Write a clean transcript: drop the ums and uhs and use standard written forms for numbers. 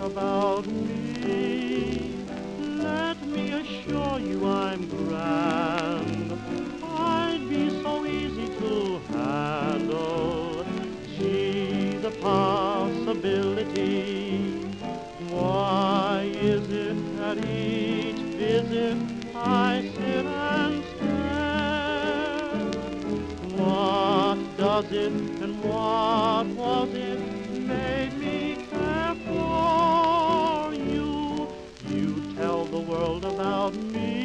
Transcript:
about me. Let me assure you I'm grand. I'd be so easy to handle. Gee, the possibility. Why is it at each visit I sit and stare? What does it and what was it made me care for you? You tell the world about me.